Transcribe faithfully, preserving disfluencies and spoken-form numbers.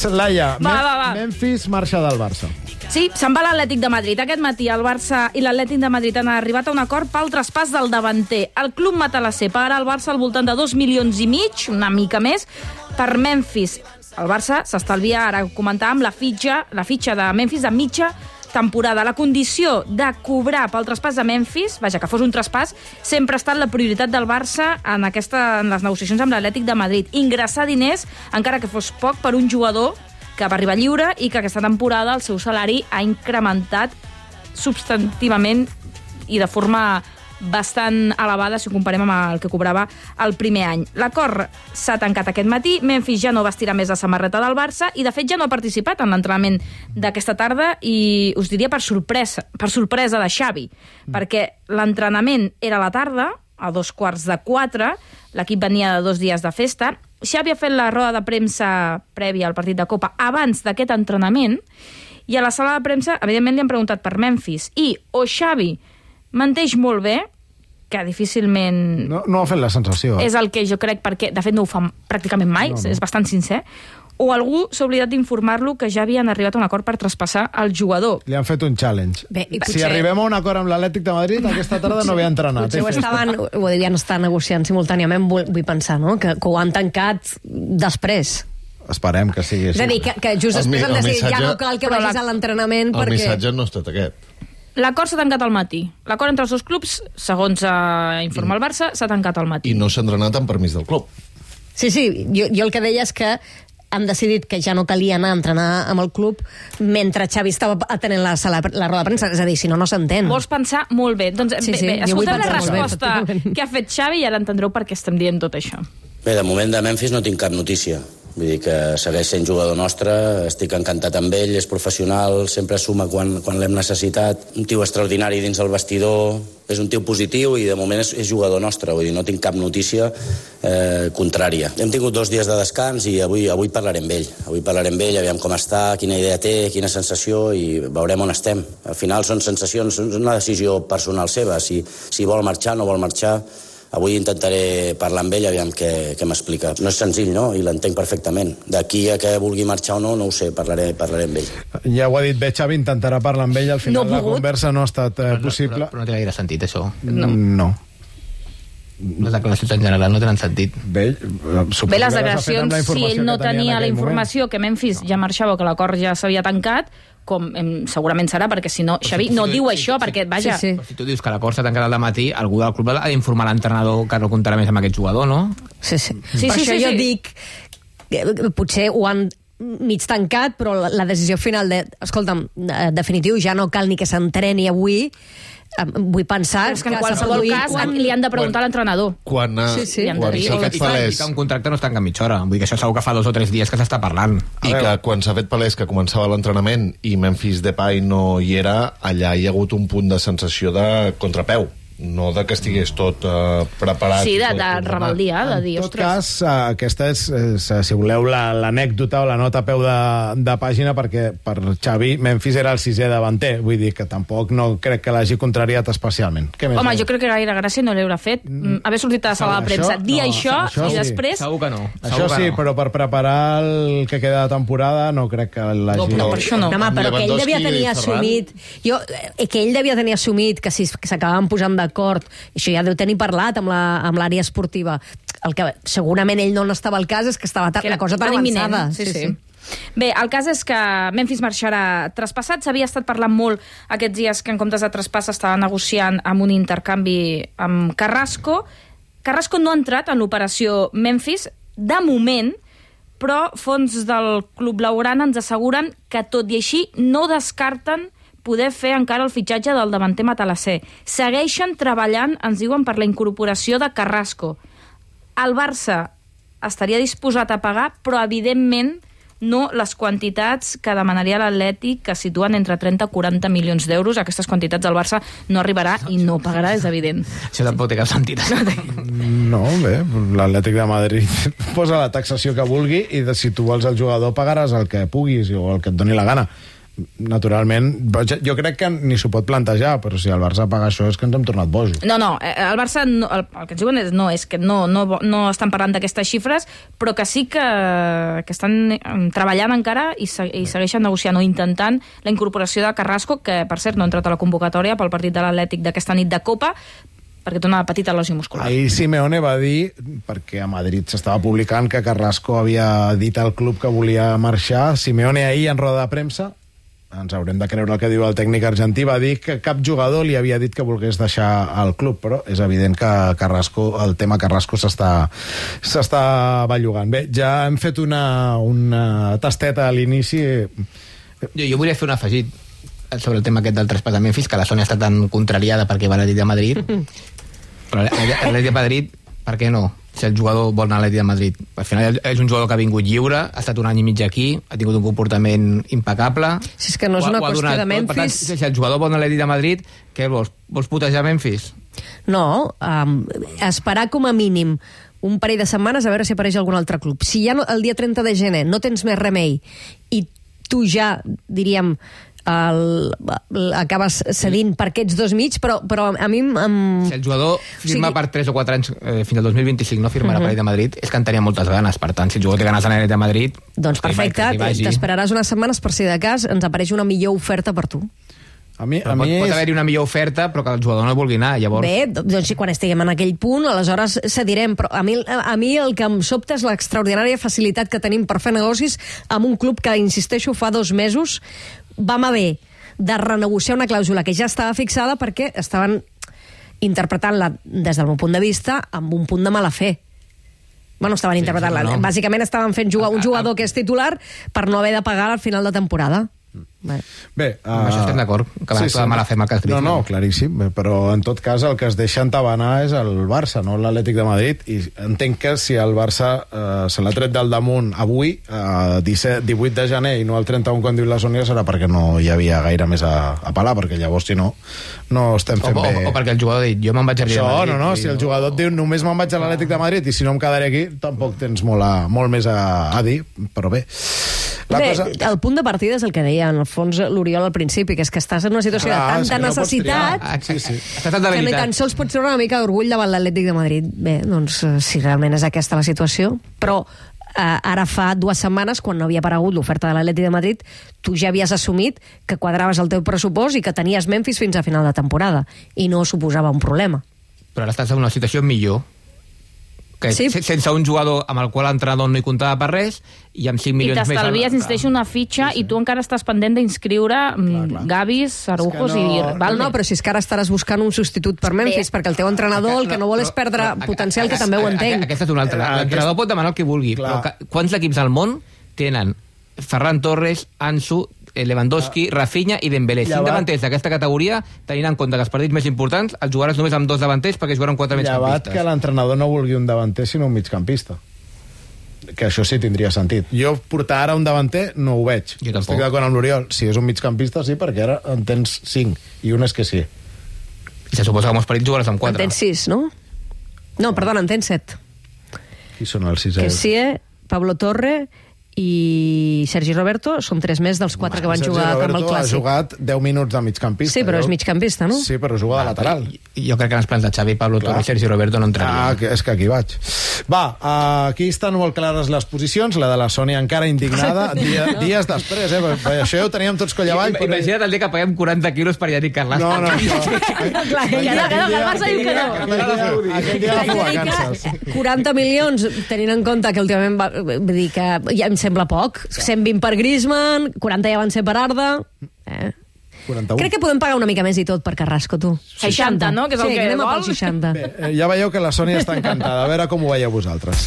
Laia, Va, va, va. Memphis marxa del Barça. Sí, se'n va l'Atlètic de Madrid. Aquest matí el Barça i l'Atlètic de Madrid han arribat a un acord pel traspàs del davanter. El club matalasser pagarà al Barça al voltant de dos milions i mig, una mica més, per Memphis. El Barça s'estalvia, ara ho comentàvem, la fitxa, la fitxa de Memphis de mitja temporada. La condició de cobrar pel traspàs de Memphis, vaja, que fos un traspàs, sempre ha estat la prioritat del Barça en, aquesta, en les negociacions amb l'Atlètic de Madrid. Ingressar diners, encara que fos poc, per un jugador que va arribar lliure i que aquesta temporada el seu salari ha incrementat substantivament i de forma bastant elevada si ho comparem amb el que cobrava el primer any. L'acord s'ha tancat aquest matí, Memphis ja no vestirà més la samarreta del Barça i de fet ja no ha participat en l'entrenament d'aquesta tarda i us diria per sorpresa, per sorpresa de Xavi, mm. perquè l'entrenament era a la tarda, a dos quarts de quatre, l'equip venia de dos dies de festa. Xavi ha fet la roda de premsa prèvia al partit de Copa abans d'aquest entrenament i a la sala de premsa, evidentment, li han preguntat per Memphis i o Xavi menteix molt bé, que difícilment... No, no ha fet la sensació. És el que jo crec, perquè de fet no ho fa pràcticament mai, no, no. És bastant sincer, o algú s'ha oblidat d'informar-lo que ja havien arribat a un acord per traspassar el jugador. Li han fet un challenge. Bé, si potser... arribem a un acord amb l'Atlètic de Madrid, aquesta tarda potser, no havia entrenat. Potser ho estaven, ho devien estar negociant simultàniament, vull, vull pensar, no? Que, que ho han tancat després. Esperem que sigui així. És a dir, que, que just el, després han decidit missatge, ja no cal que vagis a l'entrenament perquè... El missatge no ha estat aquest. L'acord s'ha tancat al matí. L'acord entre els dos clubs, segons uh, informa el Barça, s'ha tancat al matí. I no s'ha entrenat amb permís del club. Sí, sí, jo, jo el que deia és que han decidit que ja no calia anar a entrenar amb el club mentre Xavi estava atenent la, sala, la roda de premsa. És a dir, si no, no s'entén. Vols pensar molt bé. Doncs sí, bé, sí, bé, escolteu la resposta bé, que ha fet Xavi i ara entendreu per què estem dient tot això. Bé, de moment de Memphis no tinc cap notícia. Vull dir que segueix sent jugador nostre, estic encantat amb ell, és professional, sempre suma quan, quan l'hem necessitat. Un tio extraordinari dins el vestidor, és un tio positiu i de moment és, és jugador nostre. Vull dir, no tinc cap notícia eh, contrària. Hem tingut dos dies de descans i avui, avui parlarem amb ell. Avui parlarem amb ell, aviam com està, quina idea té, quina sensació i veurem on estem. Al final són sensacions, és una decisió personal seva. Si, si vol marxar, no vol marxar. Avui intentaré parlar amb ell, aviam què, què m'explica. No és senzill, no? I l'entenc perfectament. D'aquí a que vulgui marxar o no, no ho sé, parlaré, parlaré amb ell. Ja ho ha dit bé, Xavi, intentarà parlar amb ell. Al final no la conversa no ha estat eh, però, possible. Però, però no té gaire sentit, això. No. no. Les declaracions en general no tenen sentit. Bé, Bé les declaracions, si ell no tenia la informació que Memphis ja marxava o que l'acord ja s'havia tancat, com em, segurament serà, perquè si no, Xavi no diu això, perquè, vaja... Sí, sí. Si tu dius que l'acord s'ha tancat al matí, algú del club ha d'informar l'entrenador que no comptarà més amb aquest jugador, no? Sí, sí. sí per sí, això sí, jo sí. dic que potser ho han mig tancat, però la, la decisió final de, escolta'm, definitiu, ja no cal ni que s'entreni avui. Vull pensar... Però és que en qualsevol cas quan... li han de preguntar a l'entrenador. Quan, uh, sí, sí. quan s'ha fet palès... I que un contracte no es tanca en mitja hora. Vull dir que això segur que fa dos o tres dies que s'està parlant. I que quan s'ha fet palès que començava l'entrenament i Memphis Depay no hi era, allà hi ha hagut un punt de sensació de contrapeu. No de que estigués tot uh, preparat. Sí, de, de rebeldia, de dir, en tot ostres... cas, uh, aquesta és, és, si voleu, l'anècdota la, o la nota a peu de, de pàgina, perquè per Xavi Memphis era el sisè davanter, vull dir que tampoc no crec que l'hagi contrariat especialment. Què més Home, veu? jo crec que gaire gràcia no li haurà fet mm. haver sortit a la sala de premsa, dir no, això, això i sí. després... Segur que no. Això Segur que sí, no. però per preparar el que queda de temporada no crec que l'hagi... No, però per això no. No, home, però que ell devia tenir i Ferran. assumit... Jo, eh, que ell devia tenir assumit que si que s'acabaven posant d'acord, això ja deu tenir parlat amb l'àrea esportiva. El que segurament ell no n'estava al cas és que estava que la cosa tan avançada. Sí, sí. sí. Bé, el cas és que Memphis marxarà traspassat. S'havia estat parlant molt aquests dies que en comptes de traspàs estava negociant amb un intercanvi amb Carrasco. Carrasco no ha entrat en l'operació Memphis de moment, però fons del Club Blaugrana ens asseguren que tot i així no descarten poder fer encara el fitxatge del davanter matalasser. Segueixen treballant, ens diuen, per la incorporació de Carrasco. El Barça estaria disposat a pagar, però evidentment no les quantitats que demanaria l'Atlètic, que situen entre trenta i quaranta milions d'euros. Aquestes quantitats el Barça no arribarà i no pagarà, és evident. Això tampoc té cap sentit. No, bé, l'Atlètic de Madrid posa la taxació que vulgui i de, si tu vols el jugador pagaràs el que puguis o el que et doni la gana. naturalment, jo crec que ni s'ho pot plantejar, però si el Barça paga això és que ens hem tornat bojos. No, no, el Barça, no, el, el que ens diuen és, no, és que no, no, no estan parlant d'aquestes xifres, però que sí que, que estan treballant encara i, se, i segueixen negociant o intentant la incorporació de Carrasco, que per cert no ha entrat a la convocatòria pel partit de l'Atlètic d'aquesta nit de Copa, perquè té una petita lesió muscular. Ahir Simeone va dir, perquè a Madrid s'estava publicant que Carrasco havia dit al club que volia marxar. Simeone ahir en roda de premsa, ens haurem de creure el que diu el tècnic argentí, va dir que cap jugador li havia dit que volgués deixar el club, però és evident que Carrasco, el tema Carrasco s'està s'està bellugant. Bé, ja hem fet una, una tasteta a l'inici. Jo, jo volia fer un afegit sobre el tema aquest del traspàs a Memphis, que la Sònia està tan contrariada perquè va a l'Atlètic de Madrid, però l'Atlètic de Madrid, per què no? Si el jugador vol anar a l'Atlètic de Madrid. Al final és un jugador que ha vingut lliure, ha estat un any i mig aquí, ha tingut un comportament impecable. Si és que no és una qüestió de Memphis... Per tant, si el jugador vol anar a l'Atlètic de Madrid, què vols? Vols putejar Memphis? No, um, esperar com a mínim un parell de setmanes a veure si apareix algun altre club. Si ja no, el dia trenta de gener no tens més remei i tu ja, diríem, el, el, acabes cedint per aquests dos mig, però, però a mi... Amb... Si el jugador firma o sigui... per tres o quatre anys eh, fins al dos mil vint-i-cinc no firmarà uh -huh. per l'Atlètic de Madrid, és que en tenia moltes ganes. Per tant, si el jugador té ganes a l'Atlètic de Madrid... Doncs perfecte, t'esperaràs unes setmanes per si de cas ens apareix una millor oferta per tu. A mi, a a pot, mi pot és... haver-hi una millor oferta, però que el jugador no vulgui anar, llavors... Bé, doncs si quan estiguem en aquell punt, aleshores cedirem, però a mi, a mi el que em sobta és l'extraordinària facilitat que tenim per fer negocis amb un club que, insisteixo, fa dos mesos vam haver de renegociar una clàusula que ja estava fixada perquè estaven interpretant-la, des del meu punt de vista, amb un punt de mala fe. Bueno, estaven sí, interpretant-la. Sí, no. Bàsicament estaven fent jugar un jugador que és titular per no haver de pagar al final de temporada. Bé, Bé uh... amb això estem d'acord, que sí, sí, va mala fe amb el cas no, no, claríssim, però en tot cas el que es deixa entabanar és el Barça, no l'Atlètic de Madrid, i entenc que si el Barça uh, se l'ha tret del damunt avui, uh, disset, divuit de gener, i no el trenta-un quan diu la Sònia, serà perquè no hi havia gaire més a, a pelar, perquè llavors si no no estem fent o, bé. O, o perquè el jugador ha dit, jo me'n vaig a Això, de Madrid. No, no, si el jugador et diu només me'n vaig a l'Atlètic de Madrid i si no em quedaré aquí, tampoc tens molt, a, molt més a, a dir, però bé. La bé, cosa... el punt de partida és el que deia en el fons l'Oriol al principi, que és que estàs en una situació Clar, de tanta no necessitat ah, sí, sí. que ni tan sols pots treure una mica d'orgull davant l'Atlètic de Madrid. Bé, doncs si realment és aquesta la situació, però eh, ara fa dues setmanes, quan no havia aparegut l'oferta de l'Atlètic de Madrid, tu ja havies assumit que quadraves el teu pressupost i que tenies Memphis fins a final de temporada, i no suposava un problema. Però ara estàs en una situació millor, que sí. sense un jugador amb el qual l'entrenador no hi comptava per res i amb cinc milions més... I t'estalvies, insisteix, una fitxa sí, sí. i tu encara estàs pendent d'inscriure Gavis, Arujos no... i Valde. No, però si és que ara estaràs buscant un substitut per Memphis, sí. perquè el teu entrenador el que no vol és perdre però, potencial, que també ho entenc. Aquesta és una altra. L'entrenador pot demanar el que vulgui, Clar. però quants equips al món tenen Ferran Torres, Ansu, Lewandowski, Rafinha i Dembélé? Cinc davanters d'aquesta categoria, tenint en compte que els partits més importants els jugaràs només amb dos davanters perquè jugaran quatre migcampistes. Llevat que l'entrenador no vulgui un davanter sinó un migcampista, que això sí tindria sentit. Jo portar ara un davanter no ho veig. Jo Estic d'acord amb l'Oriol. Si és un migcampista sí, perquè ara en tens cinc i un és que sí. I se suposa que molts partits jugaràs amb quatre. En tens sis, no? No, perdona, en tens set. Qui són els sis? Kessie, Pablo Torre i Sergi Roberto són tres més dels quatre que van Sergi jugar Roberto amb el Clàssic. Ha jugat deu minuts de migcampista. Sí, però és migcampista, no? Sí, però juga de lateral. Jo crec que en els plans de Xavi, Pablo Torre i Sergi Roberto no entraria. Ah, que és que aquí vaig. Va, aquí estan molt clares les posicions, la de la Sònia encara indignada, dia, dies després, eh? Perquè això ja ho teníem tots coll avall. Però... Imagina't el dia que paguem quaranta quilos per Yannick Carrasco. No, no, no. Clar, ja no, que el Barça diu que no. Aquell dia va fer vacances. quaranta milions, tenint en compte que últimament va, vull dir que ja em sembla poc. cent vint per Griezmann, quaranta ja van ser per Arda. Eh? quaranta-u. Crec que podem pagar una mica més i tot per Carrasco, tu. seixanta, no? Que és el sí, que anem vol. a pel seixanta. Bé, ja veieu que la Sònia està encantada. A veure com ho veieu vosaltres.